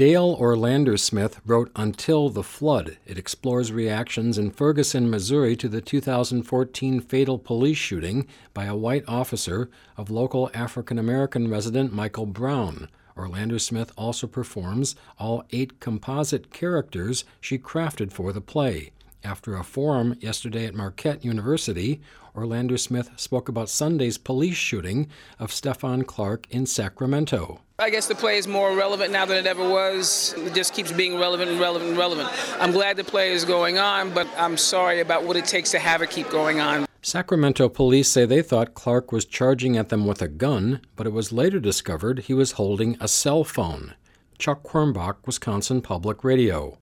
Dale Orlander Smith wrote Until the Flood. It explores reactions in Ferguson, Missouri to the 2014 fatal police shooting by a white officer of local African-American resident Michael Brown. Orlander Smith also performs all 8 composite characters she crafted for the play. After a forum yesterday at Marquette University, Orlander Smith spoke about Sunday's police shooting of Stephon Clark in Sacramento. I guess the play is more relevant now than it ever was. It just keeps being relevant and relevant and relevant. I'm glad the play is going on, but I'm sorry about what it takes to have it keep going on. Sacramento police say they thought Clark was charging at them with a gun, but it was later discovered he was holding a cell phone. Chuck Quirmbach, Wisconsin Public Radio.